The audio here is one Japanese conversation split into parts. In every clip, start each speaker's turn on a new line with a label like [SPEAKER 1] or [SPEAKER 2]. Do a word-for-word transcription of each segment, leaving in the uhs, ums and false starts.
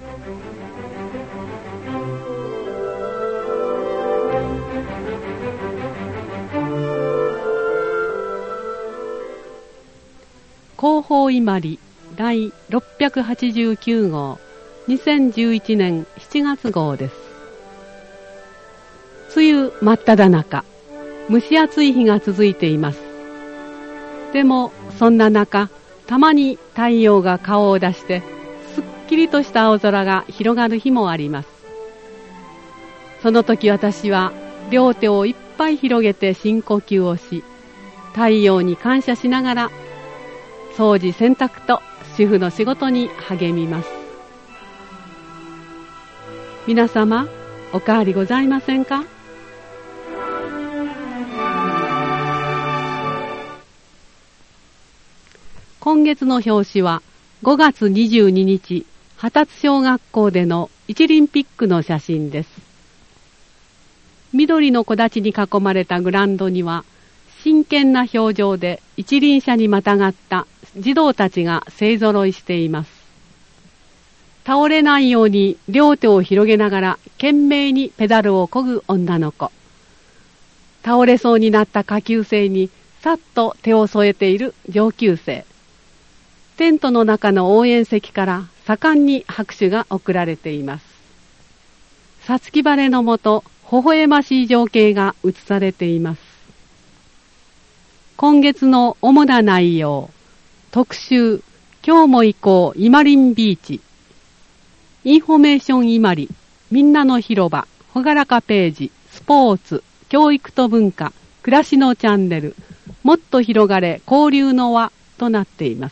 [SPEAKER 1] 広報伊万里第ろっぴゃくはちじゅうきゅう号にせんじゅういちねんしちがつ号です。梅雨真っ只中、蒸し暑い日が続いています。でもそんな中、たまに太陽が顔を出してすっきりとした青空が広がる日もあります。その時私は両手をいっぱい広げて深呼吸をし、太陽に感謝しながら掃除洗濯と主婦の仕事に励みます。皆様、お変わりございませんか？今月の表紙はごがつにじゅうににち、羽立小学校での一輪ピックの写真です。緑の木立に囲まれたグラウンドには、真剣な表情で一輪車にまたがった児童たちが勢ぞろいしています。倒れないように両手を広げながら懸命にペダルを漕ぐ女の子。倒れそうになった下級生にさっと手を添えている上級生。テントの中の応援席から盛んに拍手が送られています。五月晴れのもと、微笑ましい情景が映されています。今月の主な内容、特集、今日も行こう伊万里ビーチ、インフォメーション伊万里、みんなの広場、ほがらかページ、スポーツ、教育と文化、暮らしのチャンネル、もっと広がれ交流の輪となっています。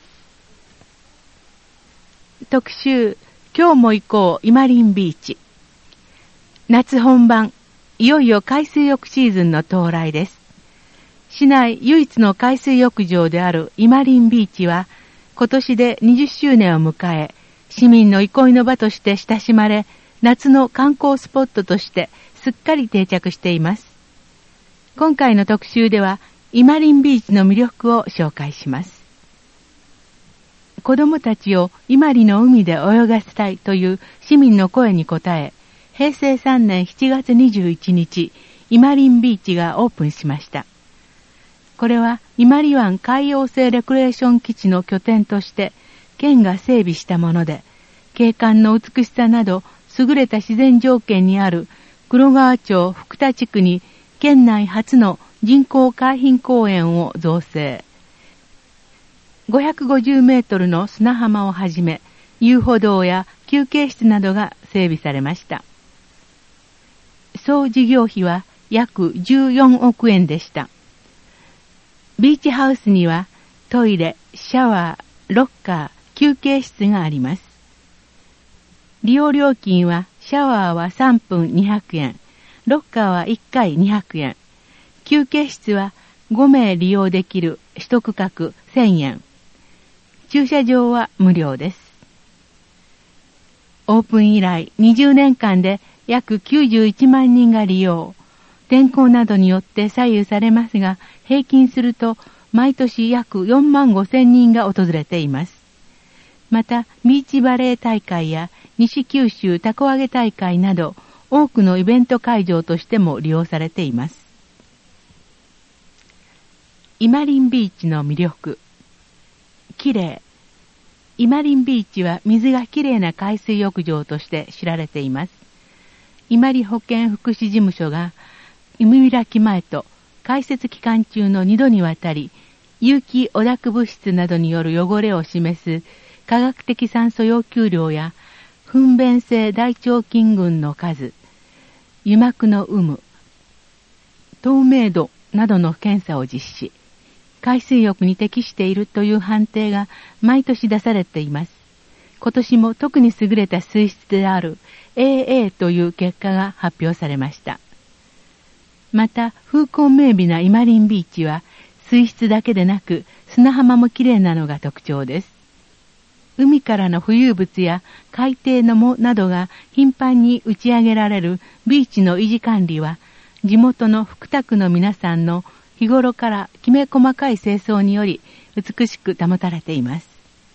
[SPEAKER 2] 特集、今日も行こう伊万里ビーチ。夏本番、いよいよ海水浴シーズンの到来です。市内唯一の海水浴場である伊万里ビーチは、今年でにじゅっしゅうねんを迎え、市民の憩いの場として親しまれ、夏の観光スポットとしてすっかり定着しています。今回の特集では、伊万里ビーチの魅力を紹介します。子供たちを伊万里の海で泳がせたいという市民の声に応え、へいせいさんねんしちがつにじゅういちにち、伊万里ビーチがオープンしました。これは伊万里湾海洋性レクレーション基地の拠点として県が整備したもので、景観の美しさなど優れた自然条件にある黒川町福田地区に県内初の人工海浜公園を造成。ごひゃくごじゅうメートルの砂浜をはじめ、遊歩道や休憩室などが整備されました。総事業費は約じゅうよんおくえんでした。ビーチハウスにはトイレ、シャワー、ロッカー、休憩室があります。利用料金はシャワーはさんぷんにひゃくえん、ロッカーはいっかいにひゃくえん、休憩室はごめい利用できるいち区画せんえん、駐車場は無料です。オープン以来にじゅうねんかんで約きゅうじゅういちまんにんが利用。天候などによって左右されますが、平均すると毎年約よんまんごせんにんが訪れています。また、ビーチバレー大会や西九州たこ揚げ大会など、多くのイベント会場としても利用されています。伊万里ビーチの魅力。きれい。伊万里ビーチは水がきれいな海水浴場として知られています。伊万里保健福祉事務所が海開き前と開設期間中のにどにわたり有機汚濁物質などによる汚れを示す科学的酸素要求量や糞便性大腸菌群の数、油膜の有無、透明度などの検査を実施。海水浴に適しているという判定が毎年出されています。今年も特に優れた水質である エーエー という結果が発表されました。また、風光明媚な伊万里ビーチは水質だけでなく砂浜もきれいなのが特徴です。海からの浮遊物や海底の藻などが頻繁に打ち上げられるビーチの維持管理は、地元の福田区の皆さんの日頃からきめ細かい清掃により美しく保たれています。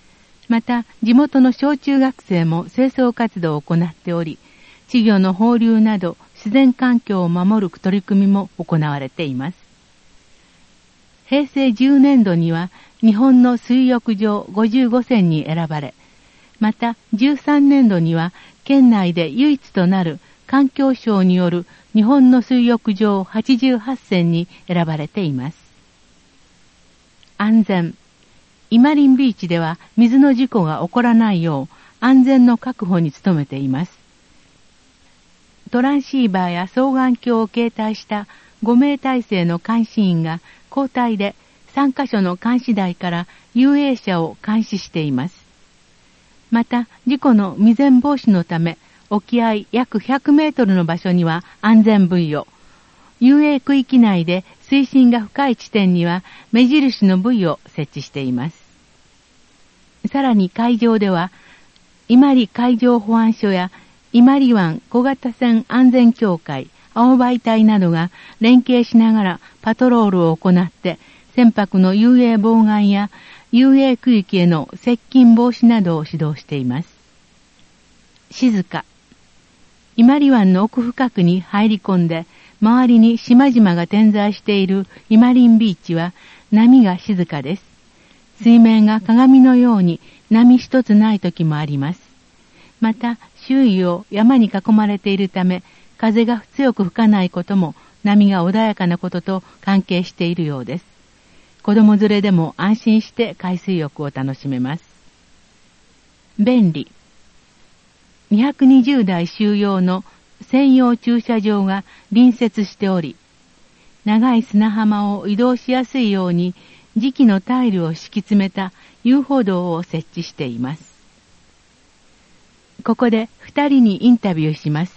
[SPEAKER 2] また、地元の小中学生も清掃活動を行っており、稚魚の放流など自然環境を守る取り組みも行われています。平成じゅうねんどには日本の水浴場ごじゅうごせんに選ばれ、またじゅうさんねんどには県内で唯一となる環境省による日本の水浴場はちじゅうはっせんに選ばれています。安全。イマリンビーチでは水の事故が起こらないよう安全の確保に努めています。トランシーバーや双眼鏡を携帯したごめい体制の監視員が交代でさんかしょの監視台から遊泳者を監視しています。また、事故の未然防止のため、沖合約ひゃくメートルの場所には安全ブイを、遊泳区域内で水深が深い地点には目印のブイを設置しています。さらに海上では、伊万里海上保安署や伊万里湾小型船安全協会、青バイ隊などが連携しながらパトロールを行って、船舶の遊泳妨害や遊泳区域への接近防止などを指導しています。静か。伊万里湾の奥深くに入り込んで、周りに島々が点在している伊万里ビーチは波が静かです。水面が鏡のように波一つない時もあります。また、周囲を山に囲まれているため、風が強く吹かないことも波が穏やかなことと関係しているようです。子供連れでも安心して海水浴を楽しめます。便利。にひゃくにじゅうだい収容の専用駐車場が隣接しており、長い砂浜を移動しやすいように磁器のタイルを敷き詰めた遊歩道を設置しています。ここで二人にインタビューします。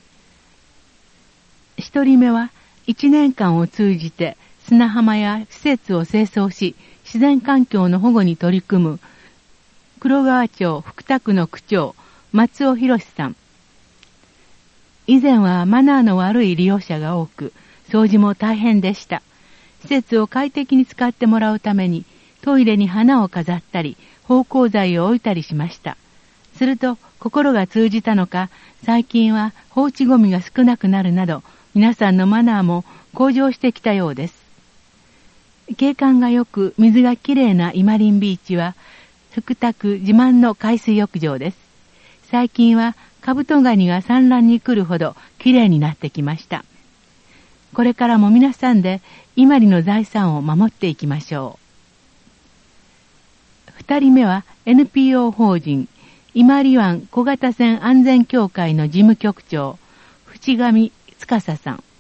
[SPEAKER 2] 一人目は一年間を通じて砂浜や施設を清掃し、自然環境の保護に取り組む黒川町福田区の区長、松尾博さん。以前はマナーの悪い利用者が多く、掃除も大変でした。施設を快適に使ってもらうために、トイレに花を飾ったり、芳香剤を置いたりしました。すると、心が通じたのか、最近は放置ゴミが少なくなるなど、皆さんのマナーも向上してきたようです。景観が良く、水がきれいな伊万里ビーチは、福田区自慢の海水浴場です。最近は、カブトガニが産卵に来るほどきれいになってきました。これからも皆さんで伊万里の財産を守っていきましょう。二人目は エヌピーオー 法人伊万里湾小型船安全協会の事務局長、淵上司さん。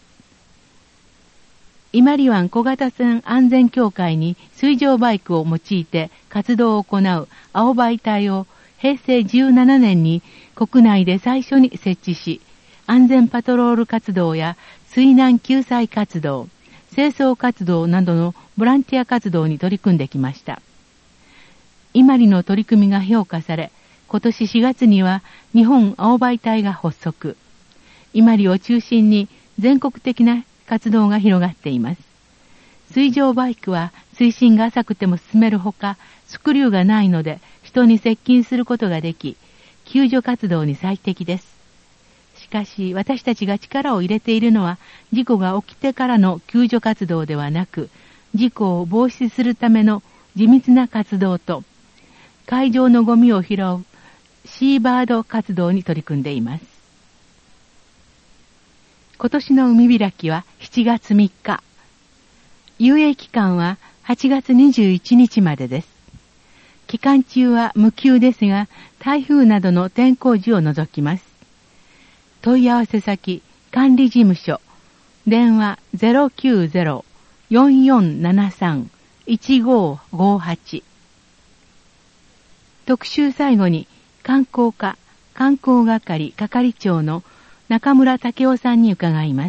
[SPEAKER 2] 伊万里湾小型船安全協会に水上バイクを用いて活動を行う青バイ隊をへいせいじゅうななねんに国内で最初に設置し、安全パトロール活動や水難救済活動、清掃活動などのボランティア活動に取り組んできました。伊万里の取り組みが評価され、今年しがつには日本青バイ隊が発足。伊万里を中心に全国的な活動が広がっています。水上バイクは水深が浅くても進めるほか、スクリューがないので人に接近することができ、救助活動に最適です。しかし私たちが力を入れているのは事故が起きてからの救助活動ではなく、事故を防止するための地道な活動と、海上のゴミを拾うシーバード活動に取り組んでいます。今年の海開きはしちがつみっか。遊泳期間ははちがつにじゅういちにちまでです。期間中は無給ですが、台風などの天候時を除きます。問い合わせ先、管理事務所、電話 ゼロきゅうゼロ よんよんななさん いちごごはち。特集最後に、観光課、観光係係長の中村武夫さんに伺います。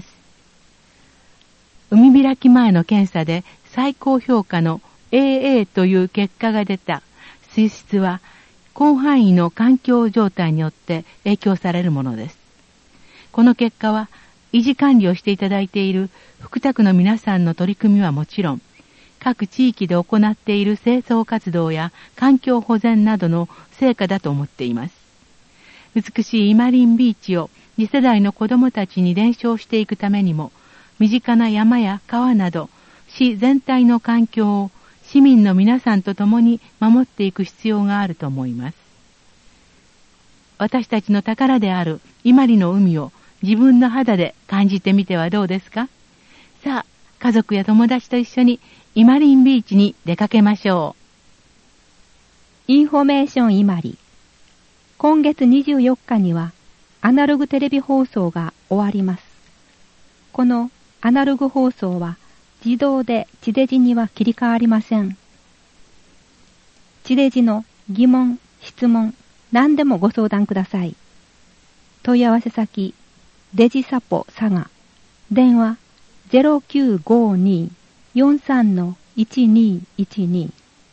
[SPEAKER 2] 海開き前の検査で最高評価の エーエー という結果が出た水質は広範囲の環境状態によって影響されるものです。この結果は維持管理をしていただいている福田区の皆さんの取り組みはもちろん、 各地域で行っている清掃活動や環境保全などの成果だと思っています。美しいイマリンビーチを次世代の子供たちに伝承していくためにも、身近な山や川など、市全体の環境を市民の皆さんと共に守っていく必要があると思います。私たちの宝である伊万里の海を自分の肌で感じてみてはどうですか？さあ、家族や友達と一緒に伊万里ビーチに出かけましょ
[SPEAKER 3] う。インフォメーション伊万里。今月にじゅうよっかにはアナログテレビ放送が終わります。このアナログ放送は自動で地デジには切り替わりません。地デジの疑問、質問、何でもご相談ください。問い合わせ先、デジサポ佐賀。電話 ゼロきゅうごに よんさん いちにいちに。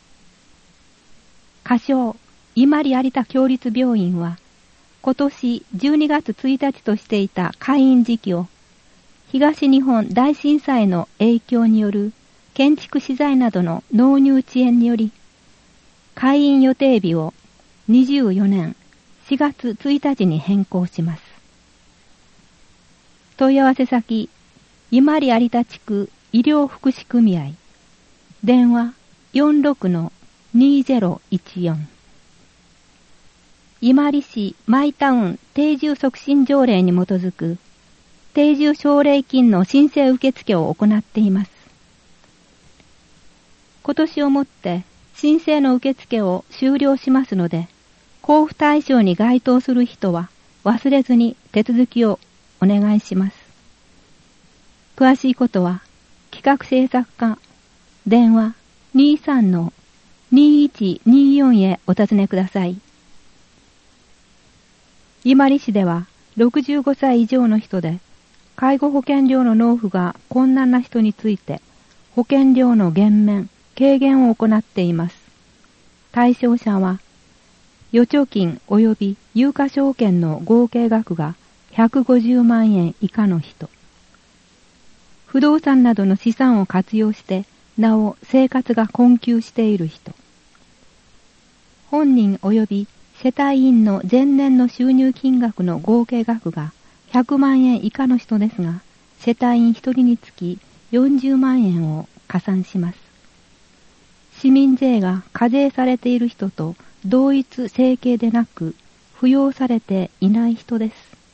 [SPEAKER 3] 仮称、伊万里有田共立病院は、今年じゅうにがつついたちとしていた開院時期を、東日本大震災の影響による建築資材などの納入遅延により、開院予定日をにじゅうよねんしがつついたちに変更します。問い合わせ先、伊万里有田地区医療福祉組合。電話 よんろくのにゼロいちよん。伊万里市マイタウン定住促進条例に基づく定住奨励金の申請受付を行っています。今年をもって申請の受付を終了しますので、交付対象に該当する人は忘れずに手続きをお願いします。詳しいことは企画制作課電話 にじゅうさんのにいちによん へお尋ねください。伊万里市ではろくじゅうごさい以上の人で介護保険料の納付が困難な人について保険料の減免、軽減を行っています。対象者は預貯金及び有価証券の合計額がひゃくごじゅうまんえん以下の人、不動産などの資産を活用してなお生活が困窮している人、本人及び世帯員の前年の収入金額の合計額がひゃくまんえん以下の人ですが、世帯員ひとりにつきよんじゅうまんえんを加算します。市民税が課税されている人と同一生計でなく、扶養されていない人です。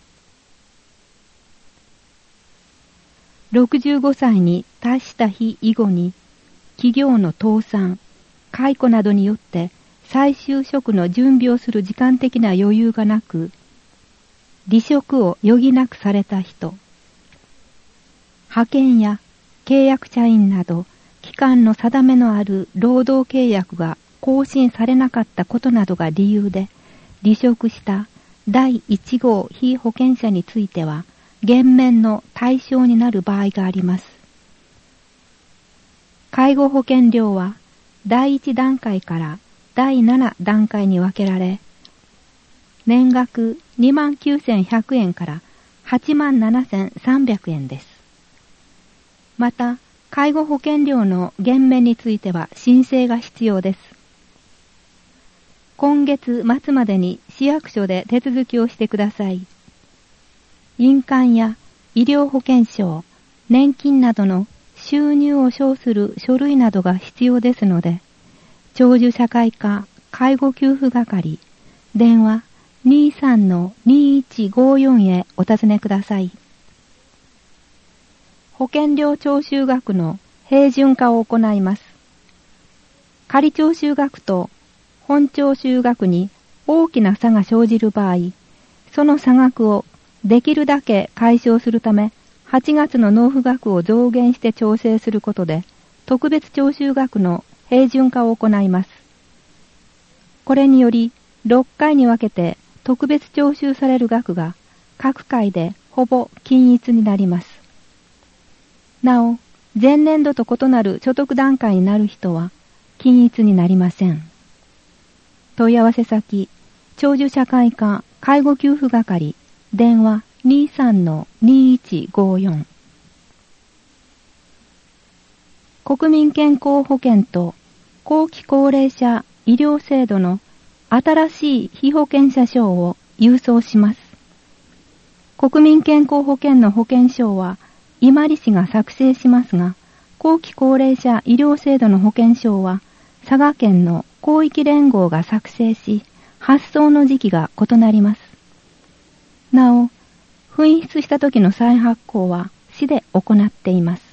[SPEAKER 3] ろくじゅうごさいに達した日以後に、企業の倒産、解雇などによって再就職の準備をする時間的な余裕がなく、離職を余儀なくされた人、派遣や契約社員など期間の定めのある労働契約が更新されなかったことなどが理由で離職しただいいち号被保険者については減免の対象になる場合があります。介護保険料はだいいち段階からだいなな段階に分けられ、年額にまんきゅうせんひゃくえんからはちまんななせんさんびゃくえんです。また、介護保険料の減免については申請が必要です。今月末までに市役所で手続きをしてください。印鑑や医療保険証、年金などの収入を証する書類などが必要ですので、長寿社会科介護給付係電話 にじゅうさんのにいちごよん へお尋ねください。保険料徴収額の平準化を行います。仮徴収額と本徴収額に大きな差が生じる場合、その差額をできるだけ解消するため、はちがつの納付額を増減して調整することで、特別徴収額の平準化を行います。これにより、ろっかいに分けて特別徴収される額が各回でほぼ均一になります。なお、前年度と異なる所得段階になる人は均一になりません。問い合わせ先、長寿社会科介護給付係電話 にじゅうさんのにいちごよん。 国民健康保険と後期高齢者医療制度の新しい被保険者証を郵送します。国民健康保険の保険証は伊万里市が作成しますが、後期高齢者医療制度の保険証は佐賀県の広域連合が作成し、発送の時期が異なります。なお、紛失した時の再発行は市で行っています。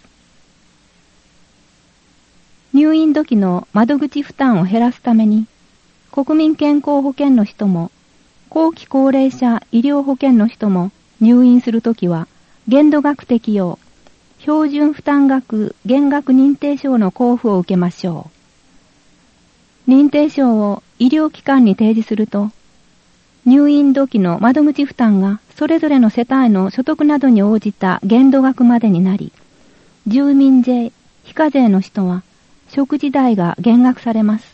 [SPEAKER 3] 入院時の窓口負担を減らすために、国民健康保険の人も、後期高齢者医療保険の人も入院するときは、限度額適用、標準負担額減額認定証の交付を受けましょう。認定証を医療機関に提示すると、入院時の窓口負担がそれぞれの世帯の所得などに応じた限度額までになり、住民税、非課税の人は食事代が減額されます。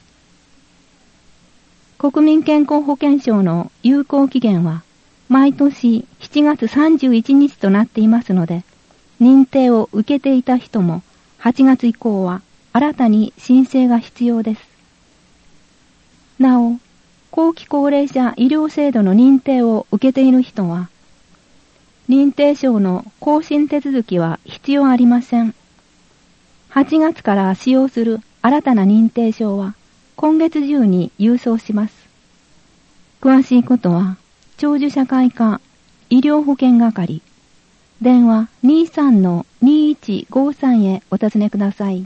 [SPEAKER 3] 国民健康保険証の有効期限は毎年しちがつさんじゅういちにちとなっていますので、認定を受けていた人もはちがつ以降は新たに申請が必要です。なお、後期高齢者医療制度の認定を受けている人は、認定証の更新手続きは必要ありません。はちがつから使用する新たな認定証は今月中に郵送します。詳しいことは、長寿社会科医療保険係、電話 にじゅうさんのにじゅういちごさん へお尋ねください。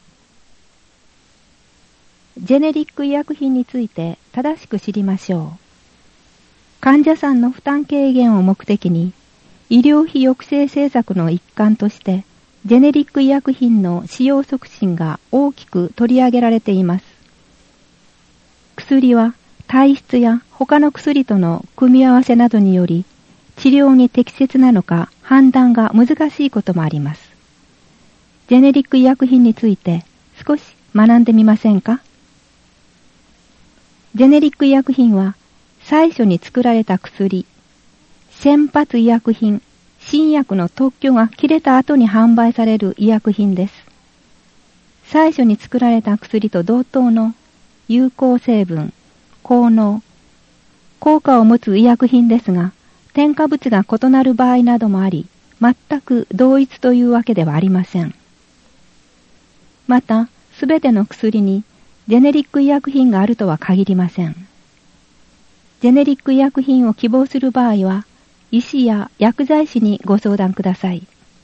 [SPEAKER 3] ジェネリック医薬品について正しく知りましょう。患者さんの負担軽減を目的に、医療費抑制政策の一環として、ジェネリック医薬品の使用促進が大きく取り上げられています。薬は体質や他の薬との組み合わせなどにより、治療に適切なのか判断が難しいこともあります。ジェネリック医薬品について少し学んでみませんか？ジェネリック医薬品は最初に作られた薬、先発医薬品、新薬の特許が切れた後に販売される医薬品です。最初に作られた薬と同等の有効成分、効能、効果を持つ医薬品ですが、添加物が異なる場合などもあり、全く同一というわけではありません。また、すべての薬にジェネリック医薬品があるとは限りません。ジェネリック医薬品を希望する場合は、医師や薬剤師にご相談ください。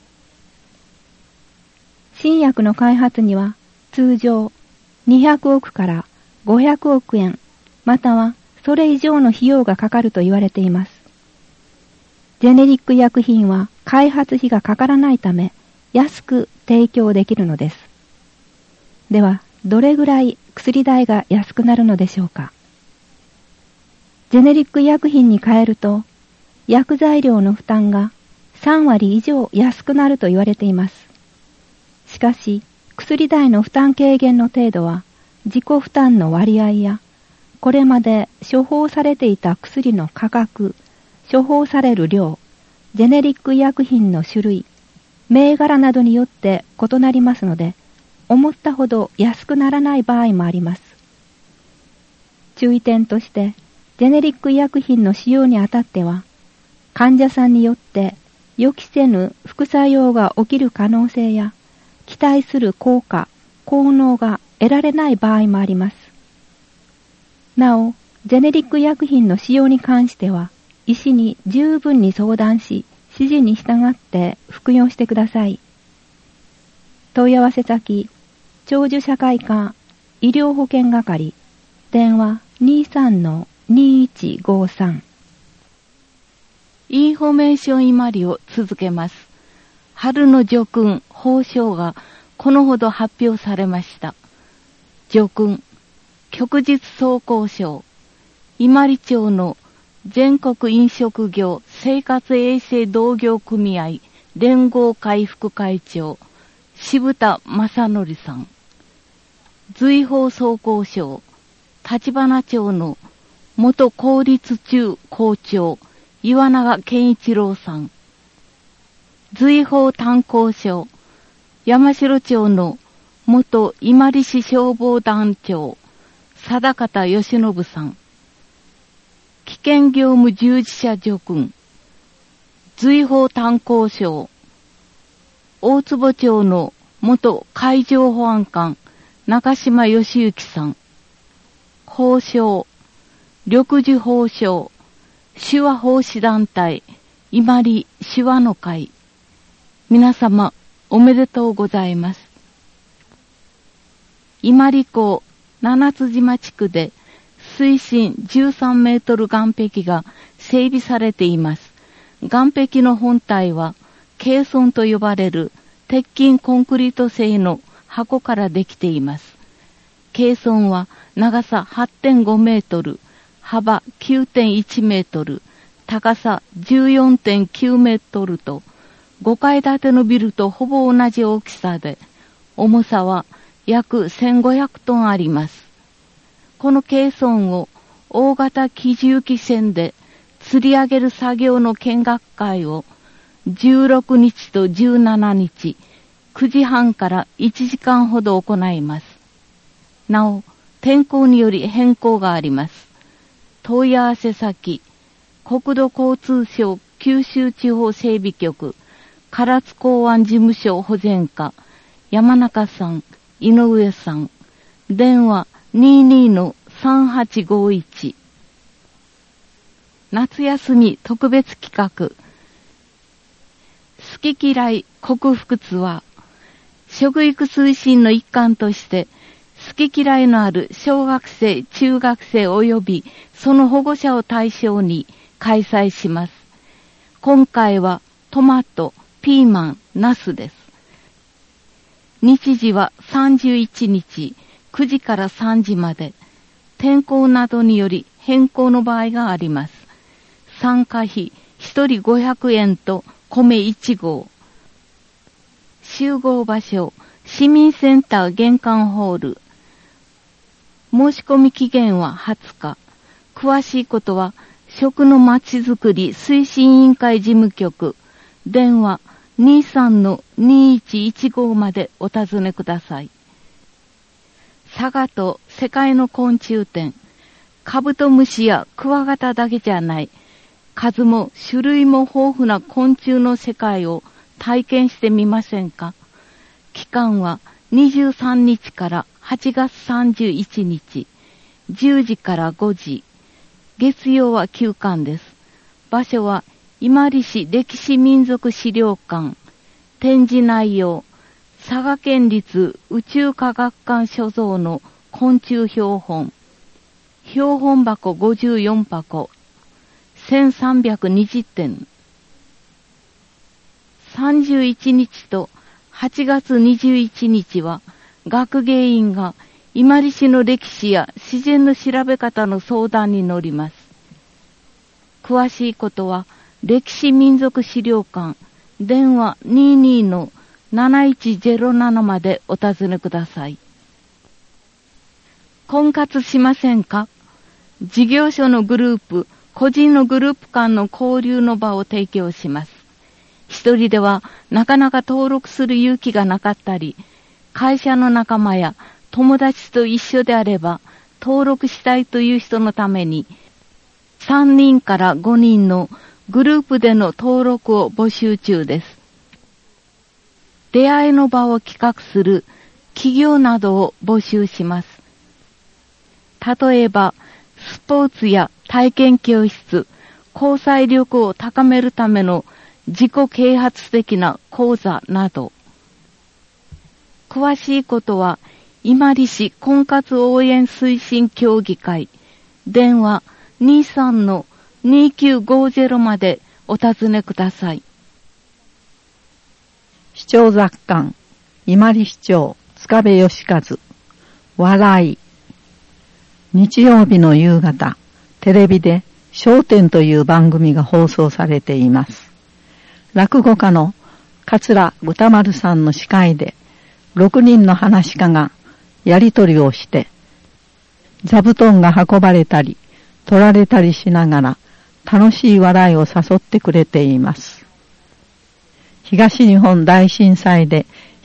[SPEAKER 3] 新薬の開発には通常にひゃくおくからごひゃくおくえん、またはそれ以上の費用がかかると言われています。ジェネリック医薬品は開発費がかからないため安く提供できるのです。では、どれぐらい薬代が安くなるのでしょうか。ジェネリック医薬品に変えると、薬剤料の負担がさんわり以上安くなると言われています。しかし、薬代の負担軽減の程度は、自己負担の割合や、これまで処方されていた薬の価格、処方される量、ジェネリック医薬品の種類、銘柄などによって異なりますので、思ったほど安くならない場合もあります。注意点として、ジェネリック医薬品の使用にあたっては、患者さんによって予期せぬ副作用が起きる可能性や、期待する効果、効能が得られない場合もあります。なお、ジェネリック医薬品の使用に関しては、医師に十分に相談し、指示に従って服用してください。問い合わせ先、長寿社会科医療保険係、電話 にじゅうさんのにじゅういちごさん。
[SPEAKER 2] インフォメーション伊万里を続けます。春の叙勲、褒章がこのほど発表されました。叙勲、旭日総工賞、伊万里町の全国飲食業生活衛生同業組合連合会副会長、渋田正則さん。随宝総工賞、立花町の元公立中校長、岩永健一郎さん。随宝炭鉱賞、山城町の
[SPEAKER 4] 元伊万里市消防団長、定方義信さん。危険業務従事者助君、随法炭鉱省、大坪町の元海上保安官、中島義行さん。法相、緑樹法相、手話奉仕団体、伊万里手話の会。皆様、おめでとうございます。伊万里港七津島地区で水深じゅうさんメートル岸壁が整備されています。岸壁の本体は、ケーソンと呼ばれる鉄筋コンクリート製の箱からできています。ケーソンは長さ はってんごメートル、幅 きゅうてんいちメートル、高さ じゅうよんてんきゅうメートルと、ごかい建てのビルとほぼ同じ大きさで、重さは約せんごひゃくトンあります。このケーソンを大型機重機船で吊り上げる作業の見学会をじゅうろくにちとじゅうしちにち、くじはんからいちじかんほど行います。なお、天候により変更があります。問い合わせ先、国土交通省九州地方整備局、唐津港湾事務所保全課、山中さん、井上さん、電話 にじゅうにのさんはちごいち。夏休み特別企画、好き嫌い克服ツアー。食育推進の一環として、好き嫌いのある小学生、中学生及びその保護者を対象に開催します。今回はトマト、ピーマン、ナスです。日時はさんじゅういちにち、くじからさんじまで。天候などにより変更の場合があります。参加費ひとりごひゃくえんと米いちごう。集合場所、市民センター玄関ホール。申し込み期限ははつか。詳しいことは、食のまちづくり推進委員会事務局、電話 にじゅうさんのにいちいちご までお尋ねください。佐賀と世界の昆虫展、カブトムシやクワガタだけじゃない、数も種類も豊富な昆虫の世界を体験してみませんか。期間はにじゅうさんにちからはちがつさんじゅういちにち、じゅうじからごじ、月曜は休館です。場所は伊万里市歴史民族資料館。展示内容、佐賀県立宇宙科学館所蔵の昆虫標本。標本箱ごじゅうよんはこ、せんさんびゃくにじゅってん。さんじゅういちにちとはちがつにじゅういちにちは学芸員が伊万里市の歴史や自然の調べ方の相談に乗ります。詳しいことは歴史民族資料館、電話 にじゅうにのなないちゼロなな までお尋ねください。婚活しませんか？事業所のグループ、個人のグループ間の交流の場を提供します。一人ではなかなか登録する勇気がなかったり、会社の仲間や友達と一緒であれば登録したいという人のために、さんにんからごにんのグループでの登録を募集中です。出会いの場を企画する企業などを募集します。例えば、スポーツや体験教室、交際力を高めるための自己啓発的な講座など。詳しいことは、伊万里市婚活応援推進協議会、電話 にじゅうさんのにきゅうごゼロ までお尋ねください。
[SPEAKER 5] 市長雑感、伊万里市長、塚部義和、笑い。日曜日の夕方、テレビで笑点という番組が放送されています。落語家の桂歌丸さんの司会で、ろくにんの話し家がやりとりをして、座布団が運ばれたり、取られたりしながら、楽しい笑いを誘ってくれています。東日本大震災で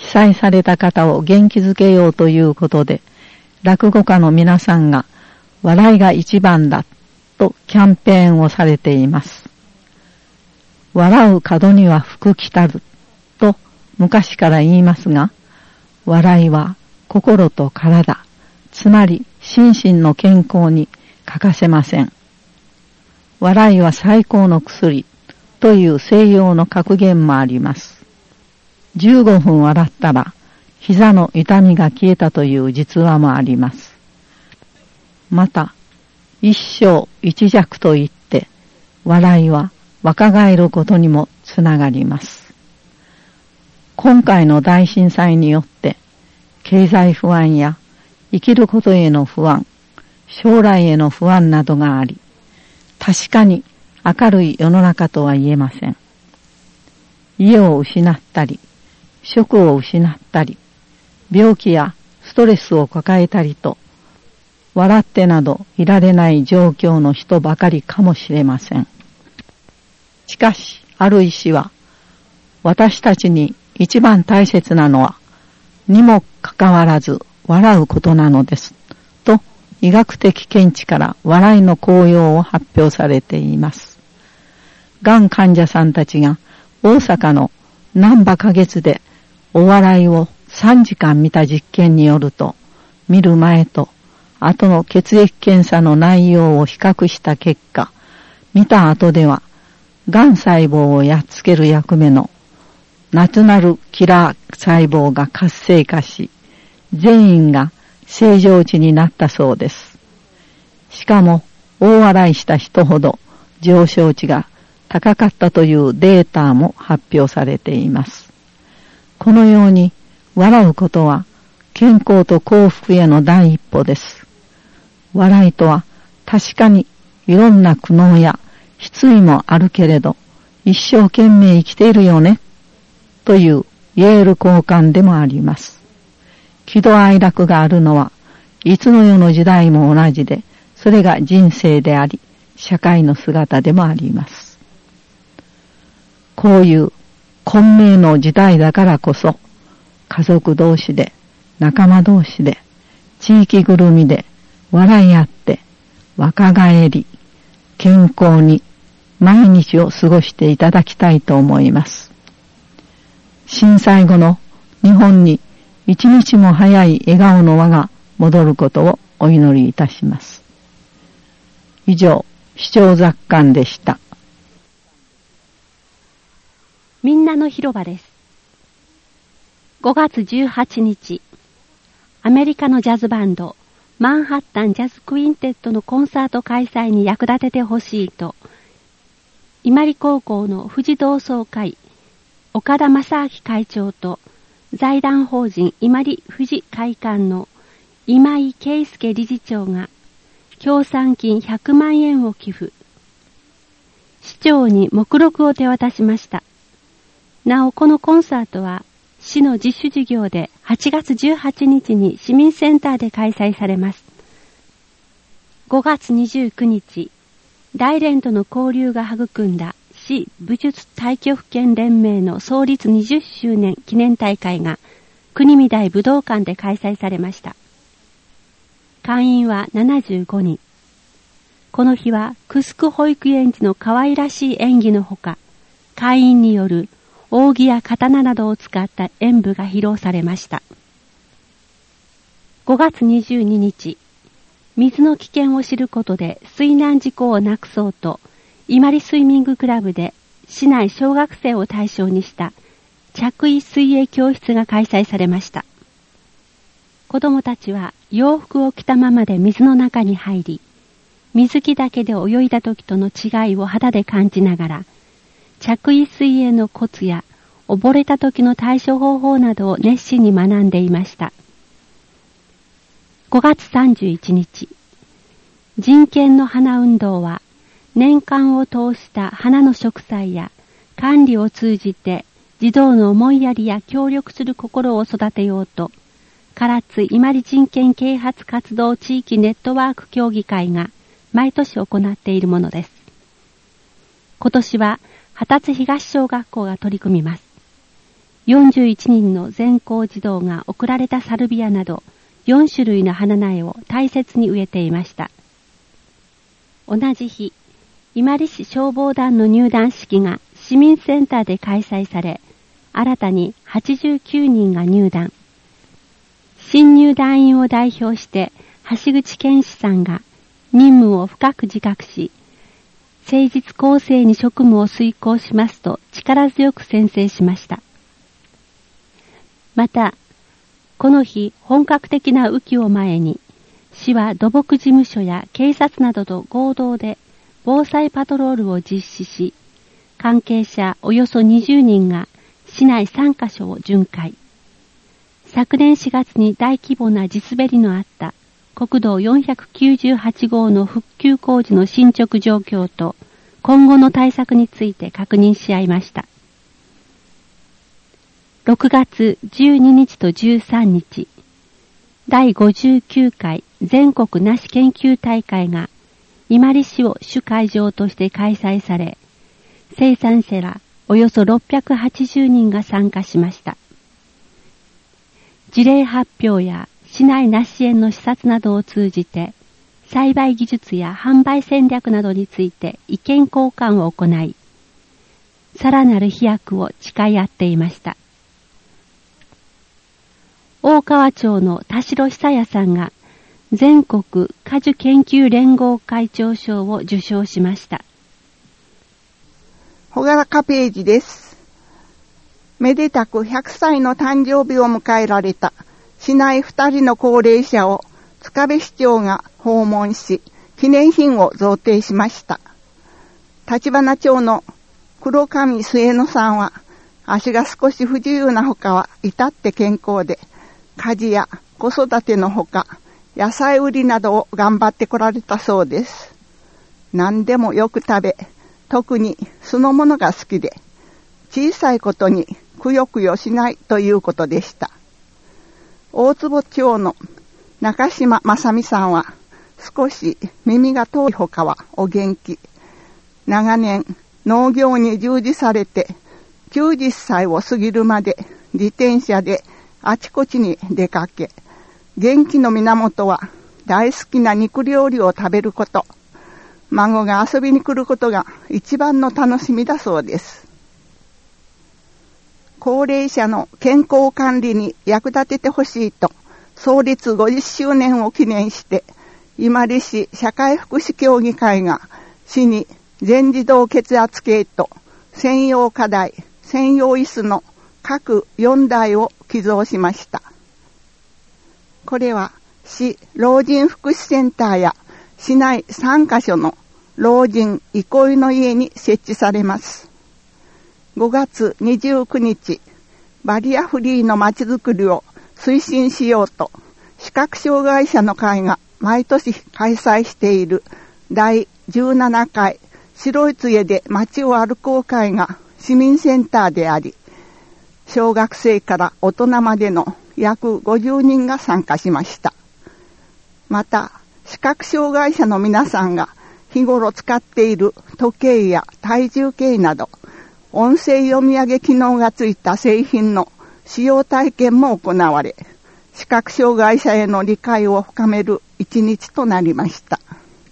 [SPEAKER 5] 被災された方を元気づけようということで、落語家の皆さんが笑いが一番だとキャンペーンをされています。笑う門には福来たると昔から言いますが、笑いは心と体、つまり心身の健康に欠かせません。笑いは最高の薬という西洋の格言もあります。じゅうごふん笑ったら膝の痛みが消えたという実話もあります。また、一生一弱といって笑いは若返ることにもつながります。今回の大震災によって経済不安や生きることへの不安、将来への不安などがあり、確かに明るい世の中とは言えません。家を失ったり、職を失ったり、病気やストレスを抱えたりと、笑ってなどいられない状況の人ばかりかもしれません。しかし、ある医師は、私たちに一番大切なのは、にもかかわらず笑うことなのです。と、医学的見地から笑いの効用を発表されています。がん患者さんたちが大阪の難波花月でお笑いをさんじかん見た実験によると、見る前と後の血液検査の内容を比較した結果、見た後では、がん細胞をやっつける役目のナチュラルキラー細胞が活性化し、全員が正常値になったそうです。しかも、大笑いした人ほど上昇値が高かったというデータも発表されています。このように、笑うことは健康と幸福への第一歩です。笑いとは確かにいろんな苦悩や失意もあるけれど、一生懸命生きているよね、という言える交換でもあります。喜怒哀楽があるのは、いつの世の時代も同じで、それが人生であり、社会の姿でもあります。こういう混迷の時代だからこそ、家族同士で、仲間同士で、地域ぐるみで、笑い合って、若返り、健康に毎日を過ごしていただきたいと思います。震災後の日本に一日も早い笑顔の輪が戻ることをお祈りいたします。以上、視聴雑感でした。
[SPEAKER 1] みんなの広場です。ごがつじゅうはちにち、アメリカのジャズバンド、マンハッタンジャズクインテットのコンサート開催に役立ててほしいと、伊万里高校の富士同窓会、岡田正明会長と、財団法人伊万里富士会館の今井圭介理事長が、協賛金ひゃくまんえんを寄付。市長に目録を手渡しました。なお、このコンサートは、市の自主事業ではちがつじゅうはちにちに市民センターで開催されます。ごがつにじゅうくにち、大連との交流が育んだ市武術太極拳連盟の創立にじゅっしゅうねん記念大会が国見台武道館で開催されました。会員はななじゅうごにん。この日はクスク保育園児の可愛らしい演技のほか、会員による扇や刀などを使った演舞が披露されました。ごがつにじゅうににち、水の危険を知ることで水難事故をなくそうと、伊万里スイミングクラブで市内小学生を対象にした着衣水泳教室が開催されました。子供たちは洋服を着たままで水の中に入り、水着だけで泳いだ時との違いを肌で感じながら、着衣水泳のコツや溺れた時の対処方法などを熱心に学んでいました。ごがつさんじゅういちにち、人権の花運動は年間を通した花の植栽や管理を通じて児童の思いやりや協力する心を育てようと、唐津伊万里人権啓発活動地域ネットワーク協議会が毎年行っているものです。今年は、秦津東小学校が取り組みます。
[SPEAKER 6] よんじゅういちにんの全校児童が贈られたサルビアなどよん種類の花苗を大切に植えていました。同じ日、伊万里市消防団の入団式が市民センターで開催され、新たにはちじゅうきゅうにんが入団。新入団員を代表して橋口健志さんが任務を深く自覚し、誠実公正に職務を遂行しますと力強く宣誓しました。また、この日本格的な雨季を前に、市は土木事務所や警察などと合同で防災パトロールを実施し、関係者およそにじゅうにんが市内さんカ所を巡回。昨年しがつに大規模な地滑りのあった国道よんひゃくきゅうじゅうはちごうの復旧工事の進捗状況と今後の対策について確認し合いました。ろくがつじゅうににちとじゅうさんにち、だいごじゅうきゅうかい全国梨研究大会が伊万里市を主会場として開催され、生産者らおよそろっぴゃくはちじゅうにんが参加しました。事例発表や市内梨園の視察などを通じて、栽培技術や販売戦略などについて意見交換を行い、さらなる飛躍を誓い合っていました。大川町の田代久也さんが全国果樹研究連合会長賞を受賞しました。
[SPEAKER 7] ほがらかページです。めでたくひゃくさいの誕生日を迎えられた市内ふたりの高齢者を塚部市長が訪問し、記念品を贈呈しました。立花町の黒上末野さんは、足が少し不自由なほかは至って健康で、家事や子育てのほか、野菜売りなどを頑張ってこられたそうです。何でもよく食べ、特に酢の物が好きで、小さいことにくよくよしないということでした。大坪町の中島正美さんは、少し耳が遠いほかはお元気。長年農業に従事されて、きゅうじゅっさいを過ぎるまで自転車であちこちに出かけ、元気の源は大好きな肉料理を食べること。孫が遊びに来ることが一番の楽しみだそうです。高齢者の健康管理に役立ててほしいと、創立ごじゅっしゅうねんを記念して、伊万里市社会福祉協議会が市に全自動血圧計と専用課題、専用椅子の各よんだいを寄贈しました。これは市老人福祉センターや市内さんカ所の老人憩いの家に設置されます。ごがつにじゅうくにち、バリアフリーのまちづくりを推進しようと、視覚障害者の会が毎年開催しているだいじゅうななかい白い杖で街を歩こう会が市民センターであり、小学生から大人までの約ごじゅうにんが参加しました。また、視覚障害者の皆さんが日頃使っている時計や体重計など、音声読み上げ機能がついた製品の使用体験も行われ、視覚障害者への理解を深める一日となりました。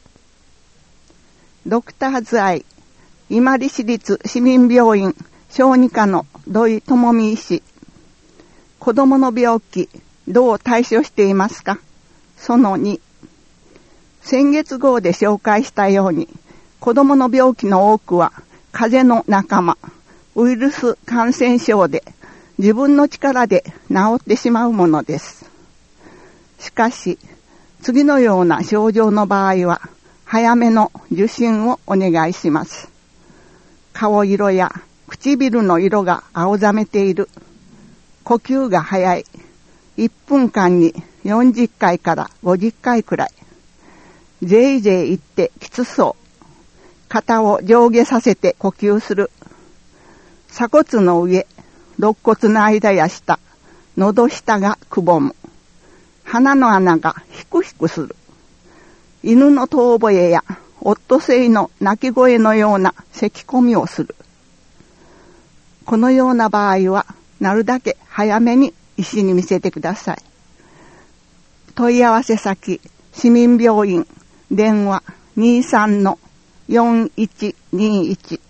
[SPEAKER 7] ドクターズアイ、伊万里市立市民病院小児科の土井智美医師。子供の病気、どう対処していますか？そのに。先月号で紹介したように、子供の病気の多くは風邪の仲間、ウイルス感染症で自分の力で治ってしまうものです。しかし、次のような症状の場合は、早めの受診をお願いします。顔色や唇の色が青ざめている。呼吸が早い。いっぷんかんによんじゅっかいからごじゅっかいくらい。ぜいぜい言ってきつそう。肩を上下させて呼吸する。鎖骨の上、肋骨の間や下、喉下がくぼむ。鼻の穴がヒクヒクする。犬の遠吠えやオットセイの鳴き声のような咳込みをする。このような場合はなるだけ早めに医師に見せてください。問い合わせ先、市民病院、電話 にじゅうさんのよんいちにいち。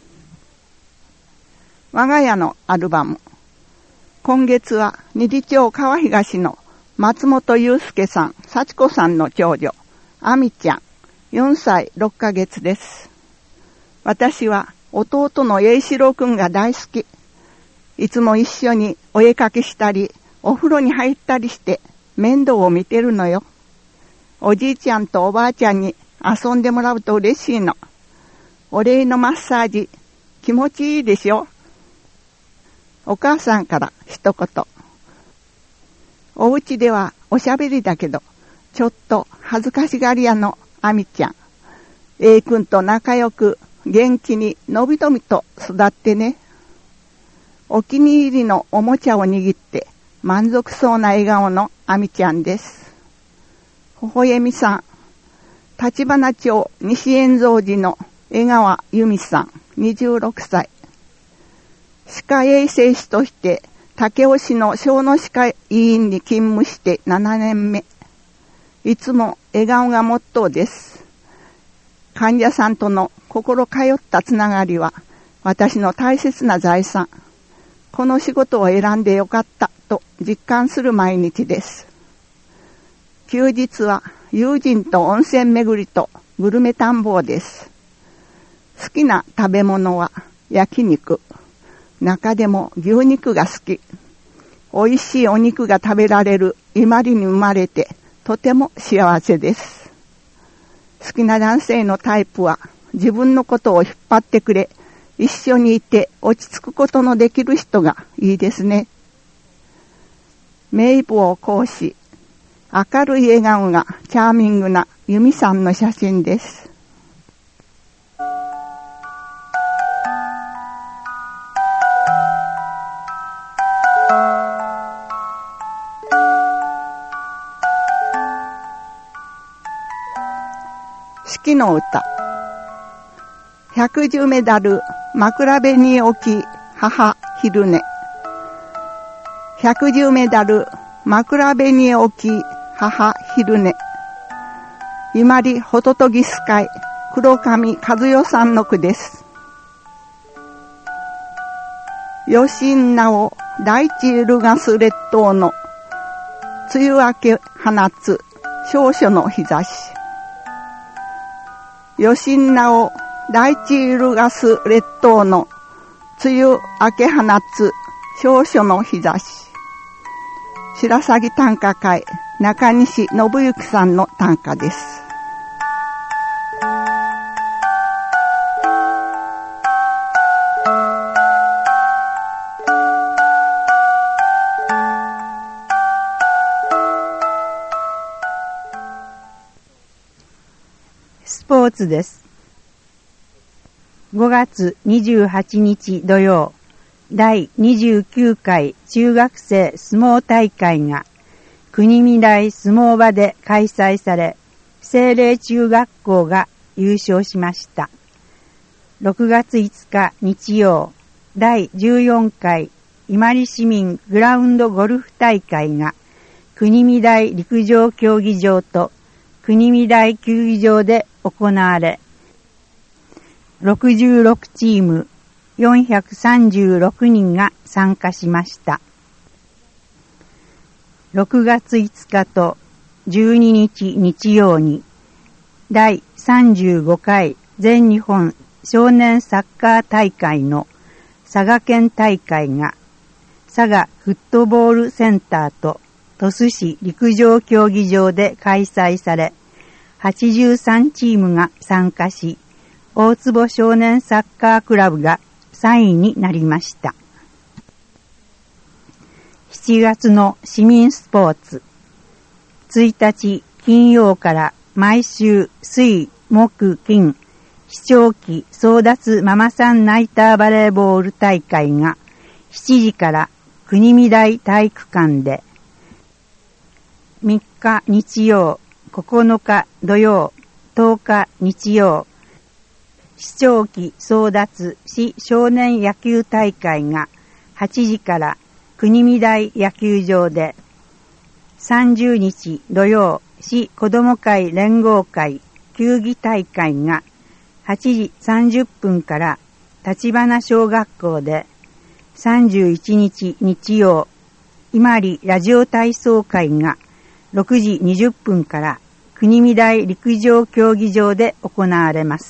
[SPEAKER 7] 我が家のアルバム。今月は二里町川東の松本祐介さん、幸子さんの長女、あみちゃん、よんさいろっかげつです。私は弟の栄四郎くんが大好き。いつも一緒にお絵かきしたり、お風呂に入ったりして面倒を見てるのよ。おじいちゃんとおばあちゃんに遊んでもらうと嬉しいの。お礼のマッサージ、気持ちいいでしょ。お母さんから一言。お家ではおしゃべりだけど、ちょっと恥ずかしがり屋のあみちゃん。A 君と仲良く元気にのびのびと育ってね。お気に入りのおもちゃを握って満足そうな笑顔のあみちゃんです。ほほえみさん。立花町西円蔵寺の江川由美さん、にじゅうろくさい。歯科衛生士として武雄市の小児歯科医院に勤務してななねんめ。いつも笑顔がモットーです。患者さんとの心通ったつながりは私の大切な財産。この仕事を選んでよかったと実感する毎日です。休日は友人と温泉巡りとグルメ探訪です。好きな食べ物は焼肉。中でも牛肉が好き。美味しいお肉が食べられる伊万里に生まれてとても幸せです。好きな男性のタイプは自分のことを引っ張ってくれ、一緒にいて落ち着くことのできる人がいいですね。名簿を講師、明るい笑顔がチャーミングな由美さんの写真です。四季の歌。百十メダル枕辺に置き母昼寝。百十メダル枕辺に置き母昼寝。伊万里ホトトギス会黒上和代さんの句です。余震なお大地揺るがす列島の梅雨明け放つ少々の日差し。余震なお大地揺るがす列島の梅雨明け放つ少々の日差し。白鷺短歌会中西信之さんの短歌です。
[SPEAKER 2] スポーツです。ごがつにじゅうはちにち土曜、だいにじゅうきゅうかい中学生相撲大会が国見台相撲場で開催され、聖霊中学校が優勝しました。ろくがついつか日曜、だいじゅうよんかい伊万里市民グラウンドゴルフ大会が国見台陸上競技場と国見台球技場で行われ、ろくじゅうろくチームよんひゃくさんじゅうろくにんが参加しました。ろくがついつかとじゅうににち日曜にだいさんじゅうごかい全日本少年サッカー大会の佐賀県大会が佐賀フットボールセンターと鳥栖市陸上競技場で開催され、はちじゅうさんチームが参加し、大坪少年サッカークラブがさんいになりました。しちがつの市民スポーツ。ついたち金曜から毎週水、木、金、視聴器争奪ママさんナイターバレーボール大会がしちじから国見台体育館で、みっか日曜、ここのか土曜、とおか日曜、視聴器争奪市少年野球大会がはちじから
[SPEAKER 8] 国見台野球場で、さんじゅうにち土曜、市子ども会連合会球技大会がはちじさんじゅっぷんから立花小学校で、さんじゅういちにち日曜、今里ラジオ体操会がろくじにじゅっぷんから国見台陸上競技場で行われます。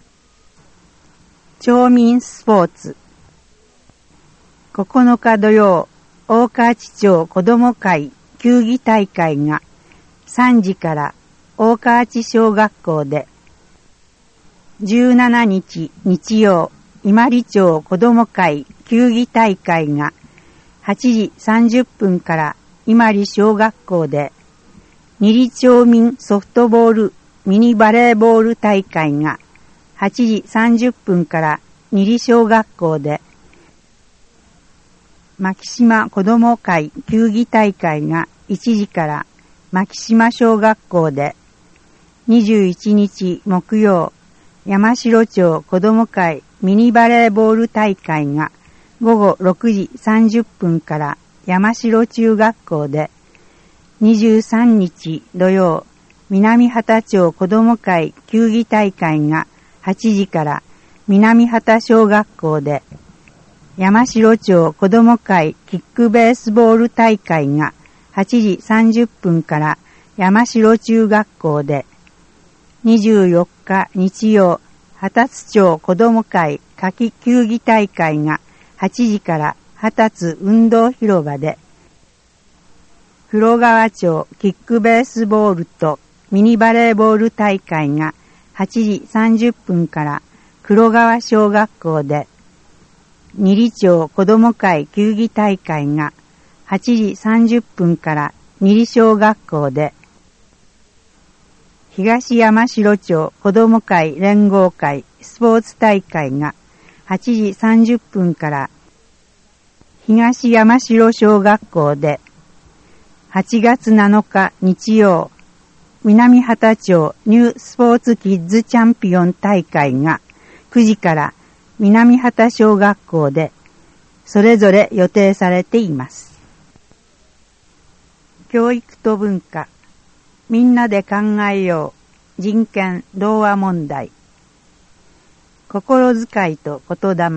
[SPEAKER 8] 町民スポーツ。ここのか土曜、大河内町子ども会球技大会がさんじから大河内小学校で、じゅうしちにち日曜、今里町子ども会球技大会がはちじさんじゅっぷんから今里小学校で、二里町民ソフトボールミニバレーボール大会がはちじさんじゅっぷんから二里小学校で、牧島子ども会球技大会がいちじから牧島小学校で、にじゅういちにち木曜、山城町子ども会ミニバレーボール大会がごごろくじさんじゅっぷんから山城中学校で、にじゅうさんにち土曜、南畑町子ども会球技大会がはちじから南畑小学校で、山城町子ども会キックベースボール大会がはちじさんじゅっぷんから山城中学校で、にじゅうよっか日曜、畑津町子ども会夏季球技大会がはちじから畑津運動広場で、黒川町キックベースボールとミニバレーボール大会がはちじさんじゅっぷんから黒川小学校で、二里町子ども会球技大会がはちじさんじゅっぷんから二里小学校で、東山城町子ども会連合会スポーツ大会がはちじさんじゅっぷんから東山城小学校で、はちがつなのか日曜、南畑町ニュースポーツキッズチャンピオン大会がくじから南畑小学校でそれぞれ予定されています。教育と文化、みんなで考えよう、人権童話問題、心遣いと言霊。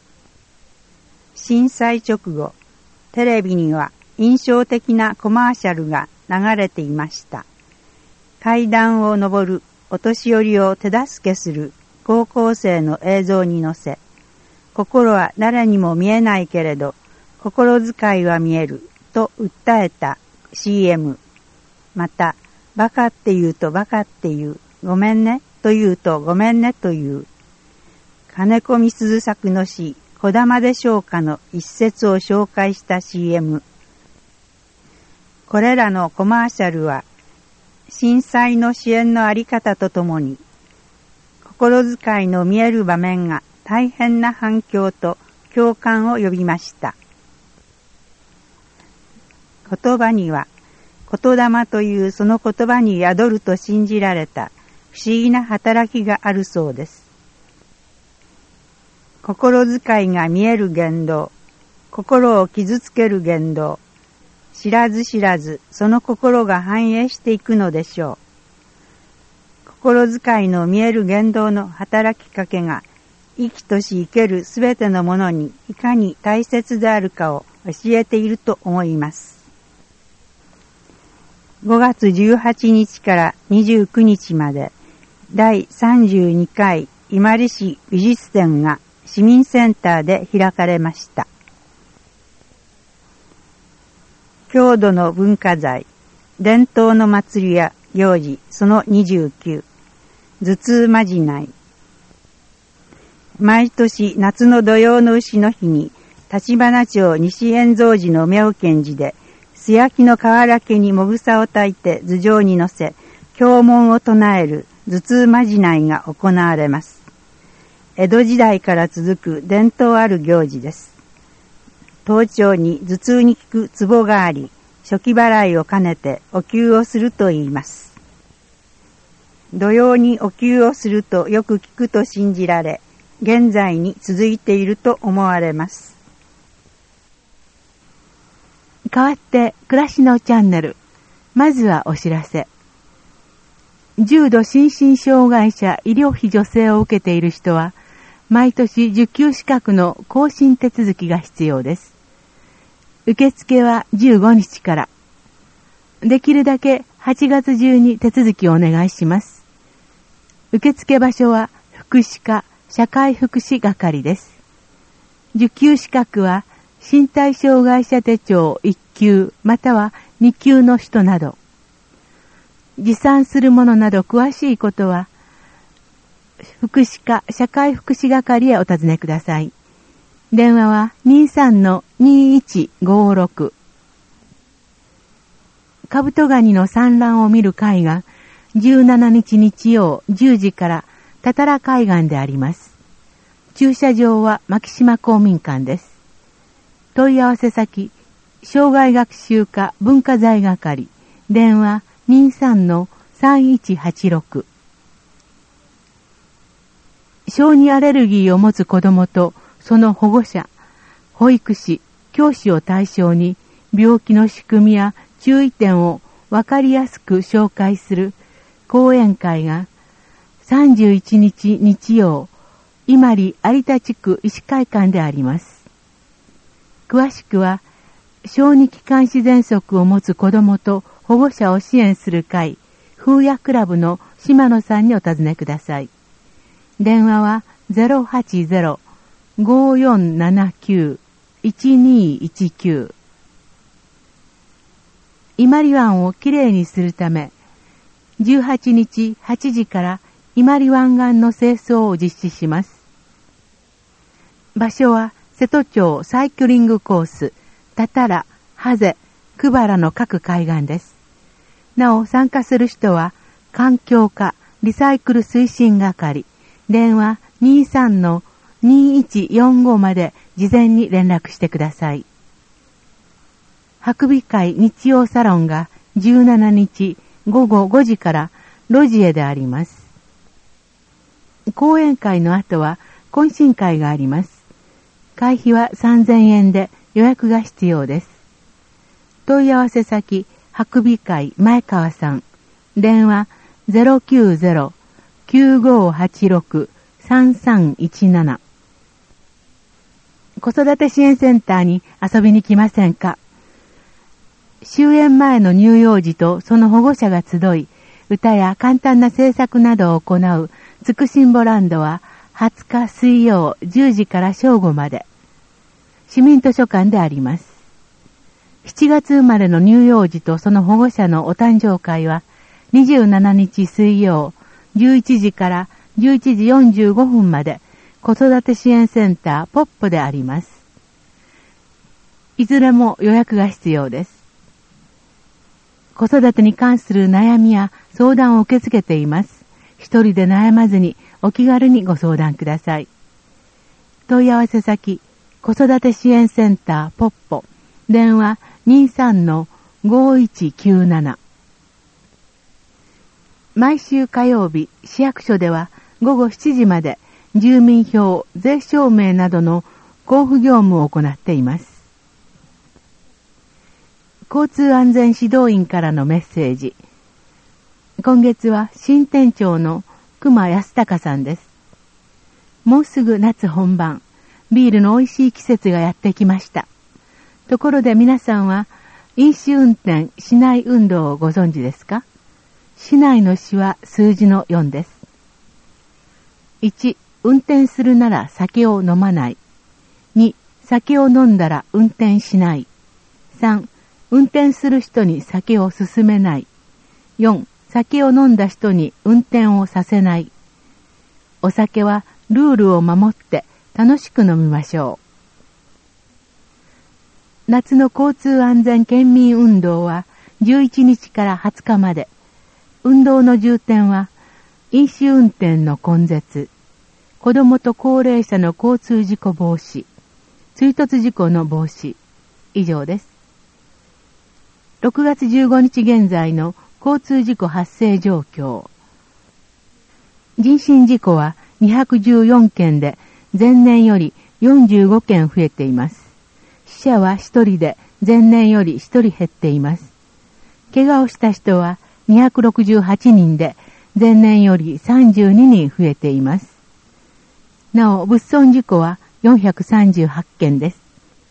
[SPEAKER 8] 震災直後、テレビには印象的なコマーシャルが流れていました。階段を上るお年寄りを手助けする高校生の映像に乗せ、心は誰にも見えないけれど、心遣いは見えると訴えた シーエム。また、バカって言うとバカって言う、ごめんねと言うとごめんねと言う。金子みすず作の詩、こだまでしょうかの一節を紹介した シーエム。これらのコマーシャルは、震災の支援のあり方とともに、心遣いの見える場面が大変な反響と共感を呼びました。言葉には、言霊というその言葉に宿ると信じられた不思議な働きがあるそうです。心遣いが見える言動、心を傷つける言動、知らず知らずその心が反映していくのでしょう。心遣いの見える言動の働きかけが生きとし生けるすべてのものにいかに大切であるかを教えていると思います。ごがつじゅうはちにちからにじゅうくにちまでだいさんじゅうにかい今里市美術展が市民センターで開かれました。郷土の文化財、伝統の祭りや行事そのにじゅうきゅう、頭痛まじない。毎年夏の土用の丑の日に立花町西円蔵寺の妙見寺で素焼きの瓦家にもぐさを焚いて頭上に乗せ経文を唱える頭痛まじないが行われます。江戸時代から続く伝統ある行事です。頭頂に頭痛に効く壺があり、初期払いを兼ねてお灸をすると言います。土曜にお灸をするとよく効くと信じられ、現在に続いていると思われます。
[SPEAKER 2] 代わって暮らしのチャンネル。まずはお知らせ。重度心身障害者医療費助成を受けている人は、毎年受給資格の更新手続きが必要です。受付はじゅうごにちから。できるだけはちがつ中に手続きをお願いします。受付場所は福祉課社会福祉係です。受給資格は身体障害者手帳いっきゅうまたはにきゅうの人など。持参するものなど詳しいことは、福祉課社会福祉係へお尋ねください。電話は にじゅうさんのにいちごろく。カブトガニの産卵を見る会がじゅうしちにち日曜じゅうじからたたら海岸であります。駐車場は牧島公民館です。問い合わせ先、障害学習課文化財係、電話にじゅうさんのさんいちはちろく。小児アレルギーを持つ子どもとその保護者、保育士、教師を対象に病気の仕組みや注意点をわかりやすく紹介する講演会がさんじゅういちにち日曜、伊万里有田地区医師会館であります。詳しくは、小児気管支喘息を持つ子どもと保護者を支援する会、風野クラブの島野さんにお尋ねください。電話は ゼロはちゼロ ごーよんななきゅう いちにいちきゅう。伊万里湾をきれいにするため、じゅうはちにちはちじから伊万里湾岸の清掃を実施します。場所は瀬戸町サイクリングコース、たたら、はぜ、くばらの各海岸です。なお参加する人は、環境課リサイクル推進係、電話にじゅうさんのにいちよんごまで事前に連絡してください。白美会日曜サロンがじゅうしちにちごごごじから路地へであります。講演会の後は懇親会があります。会費はさんぜんえんで予約が必要です。問い合わせ先、白美会前川さん。電話 ゼロきゅうゼロ きゅうごはちろく さんさんいちなな。子育て支援センターに遊びに来ませんか？終園前の乳幼児とその保護者が集い、歌や簡単な制作などを行うつくしんぼランドははつか水曜じゅうじから正午まで。市民図書館であります。しちがつ生まれの乳幼児とその保護者のお誕生会はにじゅうしちにち水曜じゅういちじからじゅういちじよんじゅうごふんまで子育て支援センターポッポであります。いずれも予約が必要です。子育てに関する悩みや相談を受け付けています。一人で悩まずにお気軽にご相談ください。問い合わせ先、子育て支援センターポッポ、電話にじゅうさんのごいちきゅうなな。毎週火曜日、市役所ではごごしちじまで住民票、税証明などの交付業務を行っています。交通安全指導員からのメッセージ。今月は新店長の熊安隆さんです。もうすぐ夏本番、ビールの美味しい季節がやってきました。ところで皆さんは飲酒運転しない運動をご存知ですか？しないのしは数字のよんです。いち、運転するなら酒を飲まない。に、酒を飲んだら運転しない。さん、運転する人に酒を勧めない。よん、酒を飲んだ人に運転をさせない。お酒はルールを守って楽しく飲みましょう。夏の交通安全県民運動はじゅういちにちからはつかまで。運動の重点は飲酒運転の根絶、子どもと高齢者の交通事故防止、追突事故の防止、以上です。ろくがつじゅうごにち現在の交通事故発生状況。人身事故はにひゃくじゅうよんけんで前年よりよんじゅうごけん増えています。死者はひとりで前年よりひとり減っています。怪我をした人はにひゃくろくじゅうはちにんで、前年よりさんじゅうににん増えています。なお、物損事故はよんひゃくさんじゅうはちけんです。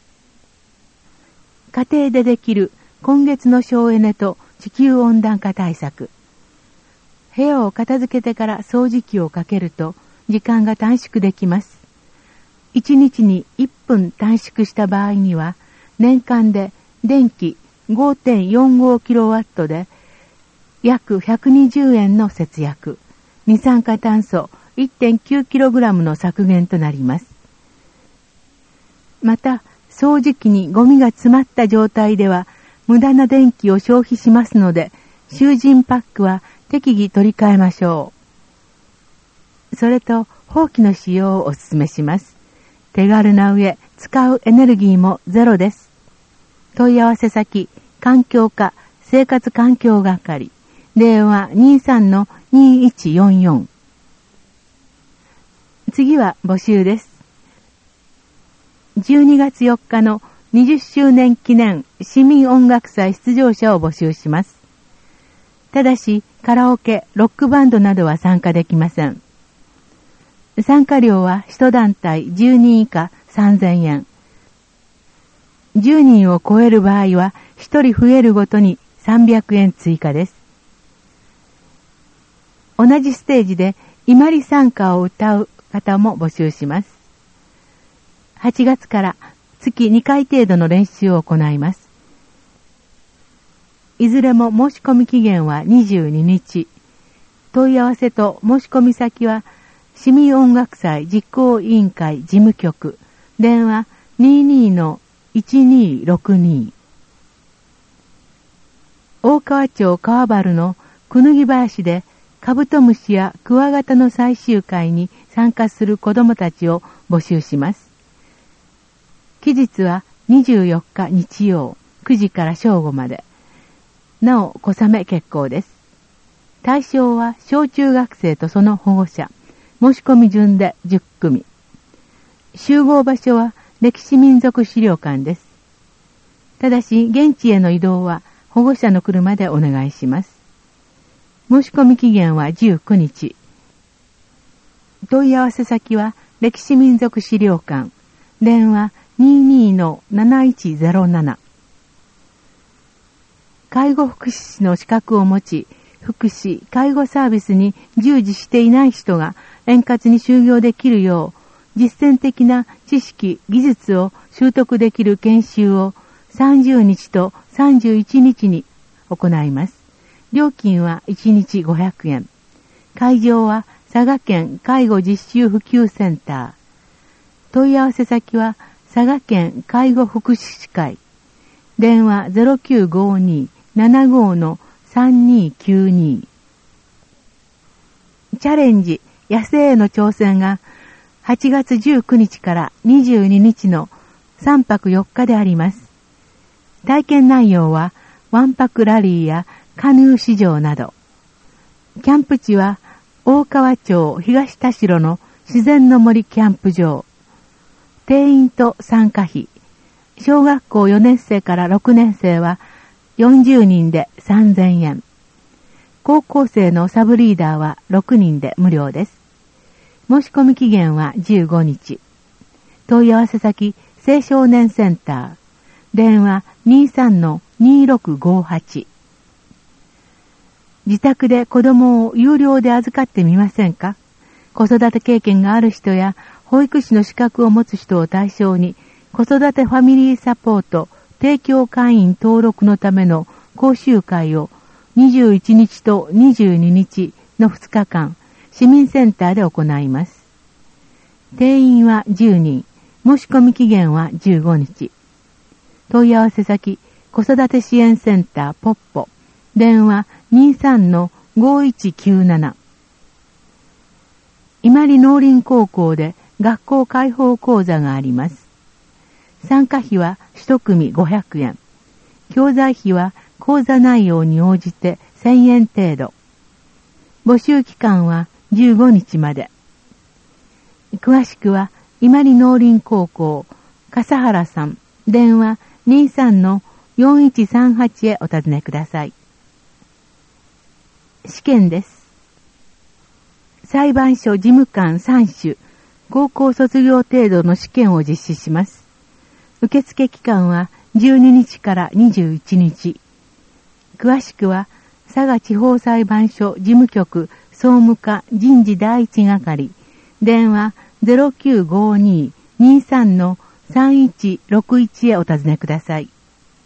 [SPEAKER 2] 家庭でできる今月の省エネと地球温暖化対策。部屋を片付けてから掃除機をかけると時間が短縮できます。いちにちにいっぷん短縮した場合には、年間で電気 ごてんよんごキロワット で約ひゃくにじゅうえんの節約、二酸化炭素 いってんきゅうキログラム の削減となります。また、掃除機にゴミが詰まった状態では無駄な電気を消費しますので、集塵パックは適宜取り替えましょう。それと、ほうきの使用をお勧めします。手軽な上、使うエネルギーもゼロです。問い合わせ先、環境課生活環境係、電話 にじゅうさんのにいちよんよん。次は募集です。じゅうにがつよっかのにじゅっしゅうねん記念市民音楽祭出場者を募集します。ただし、カラオケ、ロックバンドなどは参加できません。参加料は一団体じゅうにん以下さんぜんえん。じゅうにんを超える場合はひとり増えるごとにさんびゃくえん追加です。同じステージで伊万里参加を歌う方も募集します。はちがつから月にかい程度の練習を行います。いずれも申し込み期限はにじゅうににち。問い合わせと申し込み先は市民音楽祭実行委員会事務局、電話 にじゅうにのいちにーろくに。大川町川原のくぬぎ林でカブトムシやクワガタの採集会に参加する子どもたちを募集します。期日はにじゅうよっか日曜くじから正午まで。なお小雨結構です。対象は小中学生とその保護者。申し込み順でじゅっくみ。集合場所は歴史民族資料館です。ただし現地への移動は保護者の車でお願いします。申し込み期限はじゅうくにち。問い合わせ先は歴史民族資料館、電話 にじゅうにのなないちゼロなな。介護福祉士の資格を持ち、福祉・介護サービスに従事していない人が円滑に就業できるよう、実践的な知識・技術を習得できる研修をさんじゅうにちとさんじゅういちにちに行います。料金はいちにちごひゃくえん。会場は佐賀県介護実習普及センター。問い合わせ先は佐賀県介護福祉士会。電話 ゼロきゅうごに ななご のさんにきゅうに。チャレンジ野生への挑戦がはちがつじゅうくにちからにじゅうににちのさんぱくよっかであります。体験内容はわんぱくラリーやカヌー試乗など。キャンプ地は大川町東田代の自然の森キャンプ場。定員と参加費。小学校よねんせいからろくねんせいはよんじゅうにんでさんぜんえん。高校生のサブリーダーはろくにんで無料です。申し込み期限はじゅうごにち。問い合わせ先、青少年センター。電話 にじゅうさんのにろくごはち。自宅で子供を有料で預かってみませんか？子育て経験がある人や保育士の資格を持つ人を対象に、子育てファミリーサポート提供会員登録のための講習会をにじゅういちにちとにじゅうににちのふつかかん、市民センターで行います。定員はじゅうにん、申し込み期限はじゅうごにち。問い合わせ先、子育て支援センターポッポ、電話 にじゅうさんのごいちきゅうなな。伊万里農林高校で学校開放講座があります。参加費は一組ごひゃくえん。教材費は講座内容に応じてせんえん程度。募集期間はじゅうごにちまで。詳しくは伊万里農林高校笠原さん、電話にさんのよんいちさんはち へお尋ねください。試験です。裁判所事務官さん種、高校卒業程度の試験を実施します。受付期間はじゅうににちからにじゅういちにち。詳しくは、佐賀地方裁判所事務局総務課人事第一係、電話 ゼロきゅうごに にさんのさんいちろくいち へお尋ねください。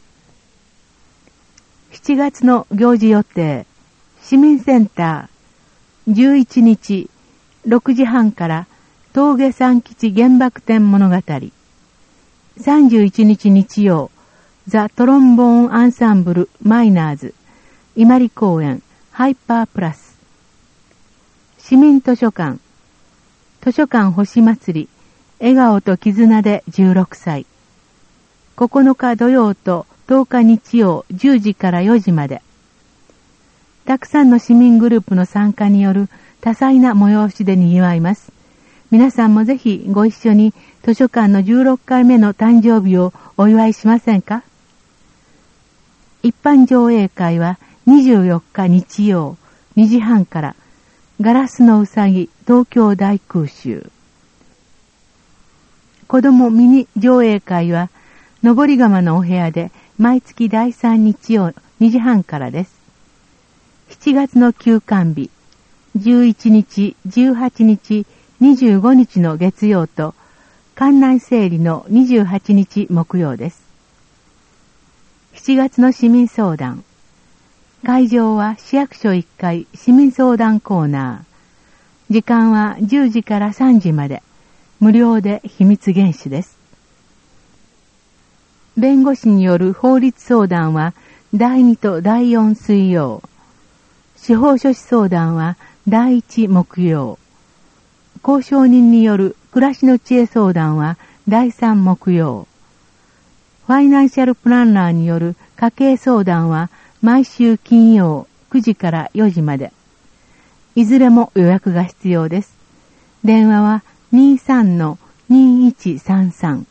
[SPEAKER 2] しちがつの行事予定、市民センター、じゅういちにちろくじはんから峠三吉原爆展物語、さんじゅういちにち日曜、ザ・トロンボーン・アンサンブル・マイナーズ、伊万里公園、ハイパープラス。市民図書館、図書館星祭り、笑顔と絆でじゅうろくさい。ここのか土曜ととおか日曜じゅうじからよじまで。たくさんの市民グループの参加による多彩な催しで賑わいます。皆さんもぜひご一緒に図書館のじゅうろっかいめの誕生日をお祝いしませんか？一般上映会はにじゅうよっか日曜にじはんからガラスのうさぎ東京大空襲。子供ミニ上映会は登り窯のお部屋で毎月だいさん日曜にじはんからです。しちがつの休館日、じゅういちにち、じゅうはちにち、にじゅうごにちの月曜と館内整理のにじゅうはちにち木曜です。しちがつの市民相談。会場は市役所いっかい市民相談コーナー。時間はじゅうじからさんじまで。無料で秘密厳守です。弁護士による法律相談はだいにとだいよん水曜。司法書士相談はだいいち木曜。交渉人による暮らしの知恵相談はだいさん木曜。ファイナンシャルプランナーによる家計相談は毎週金曜くじからよじまで。いずれも予約が必要です。電話はにさんのにいちさんさん。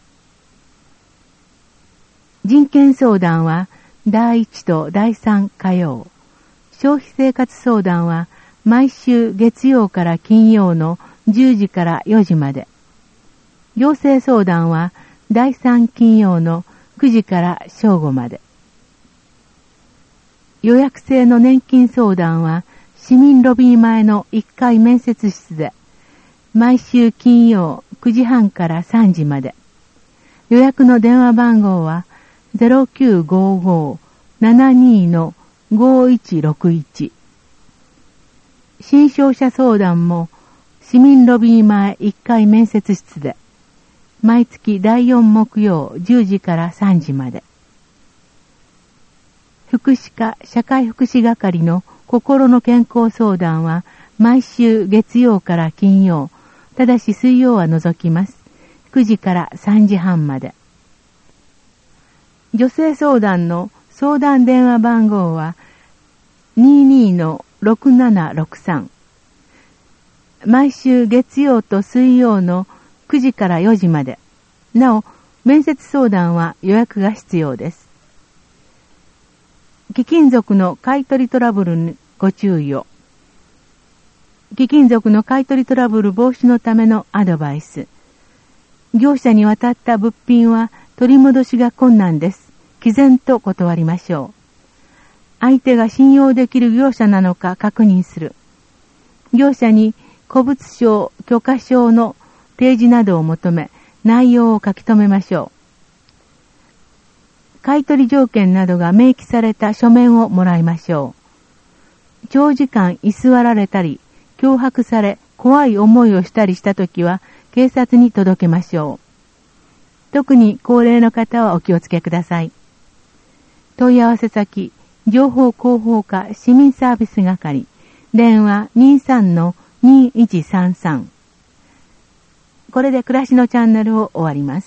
[SPEAKER 2] 人権相談はだいいちとだいさん火曜。消費生活相談は毎週月曜から金曜のじゅうじからよじまで。行政相談はだいさん金曜のくじから正午まで。予約制の年金相談は市民ロビー前のいっかい面接室で毎週金曜くじはんからさんじまで。予約の電話番号は ゼロきゅうごご ななに のごいちろくいち。新商者相談も市民ロビー前いっかい面接室で毎月だいよん木曜じゅうじからさんじまで。福祉課社会福祉係の心の健康相談は毎週月曜から金曜、ただし水曜は除きます。くじからさんじはんまで。女性相談の相談電話番号は にに のろくななろくさん。毎週月曜と水曜のくじからよじまで。なお、面接相談は予約が必要です。貴金属の買取トラブルにご注意を。貴金属の買取トラブル防止のためのアドバイス。業者に渡った物品は取り戻しが困難です。毅然と断りましょう。相手が信用できる業者なのか確認する。業者に古物商、許可証の提示などを求め、内容を書き留めましょう。買取条件などが明記された書面をもらいましょう。長時間居座られたり、脅迫され怖い思いをしたりしたときは警察に届けましょう。特に高齢の方はお気をつけください。問い合わせ先、情報広報課市民サービス係、電話 にさんのにいちさんさん。これで暮らしのチャンネルを終わります。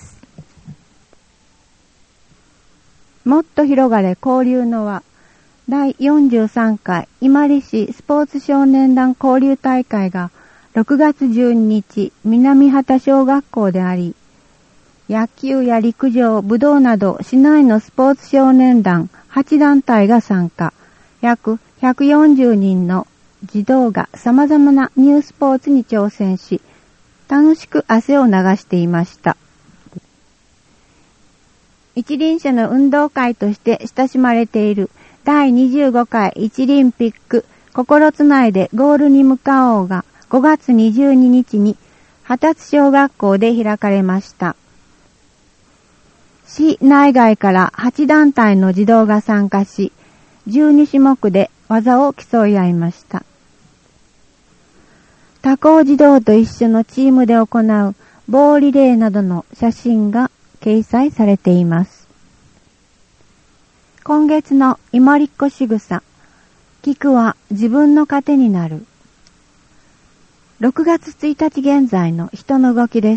[SPEAKER 3] もっと広がれ交流の輪だいよんじゅうさんかい伊万里市スポーツ少年団交流大会がろくがつじゅうににち南畑小学校であり、 野球や陸上、武道など市内のスポーツ少年団はちだんたいが参加。約ひゃくよんじゅうにんの児童が様々なニュースポーツに挑戦し、楽しく汗を流していました。一輪車の運動会として親しまれているだいにじゅうごかい一輪ピック心つないでゴールに向かおうがごがつにじゅうににちに二つ小学校で開かれました。市内外からはちだんたいの児童が参加し、じゅうにしゅもくで技を競い合いました。他校児童と一緒のチームで行う棒リレーなどの写真が掲載されています。今月のイモリッコしぐさ、聞くは自分の糧になる。ろくがつついたち現在の人の動きです。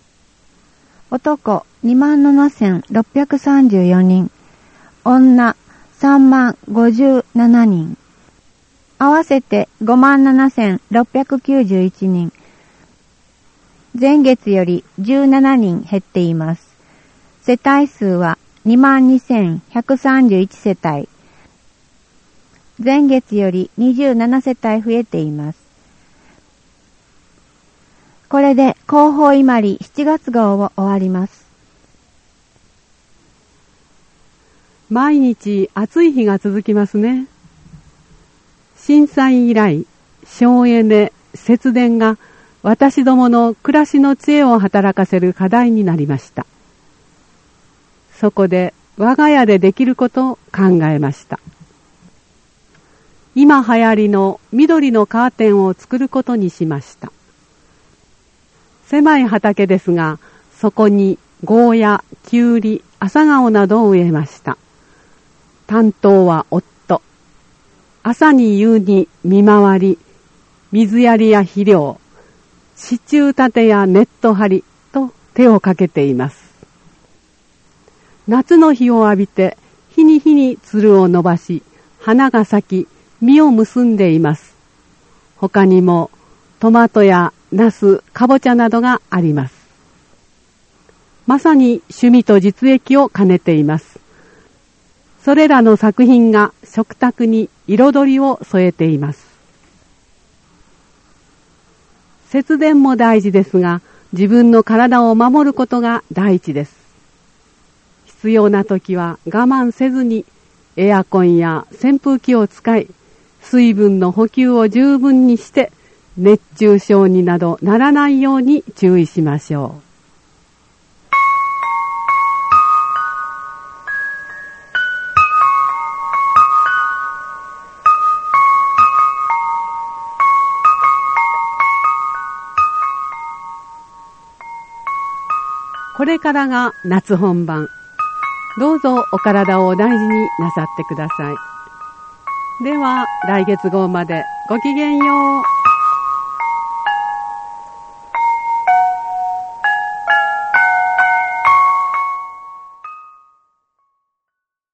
[SPEAKER 3] 男 にまんななせんろっぴゃくさんじゅうよにん、女さんまんごじゅうななにん、合わせて ごまんななせんろっぴゃくきゅうじゅういちにん。前月よりじゅうななにん減っています。世帯数は にまんにせんひゃくさんじゅういちせたい。前月よりにじゅうななせたい増えています。これで広報伊万里しちがつごうを終わります。
[SPEAKER 1] 毎日暑い日が続きますね。震災以来、省エネ、節電が私どもの暮らしの知恵を働かせる課題になりました。そこで我が家でできることを考えました。今流行りの緑のカーテンを作ることにしました。狭い畑ですが、そこにゴーヤ、キュウリ、朝顔などを植えました。担当は夫。朝に夕に見回り、水やりや肥料、支柱立てやネット張りと手をかけています。夏の日を浴びて日に日につるを伸ばし、花が咲き、実を結んでいます。他にもトマトやナス、カボチャなどがあります。まさに趣味と実益を兼ねています。それらの作品が食卓に彩りを添えています。節電も大事ですが、自分の体を守ることが第一です。必要な時は我慢せずにエアコンや扇風機を使い、水分の補給を十分にして熱中症になどならないように注意しましょう。これからが夏本番。どうぞお体をお大事になさってください。では来月号までごきげんよう。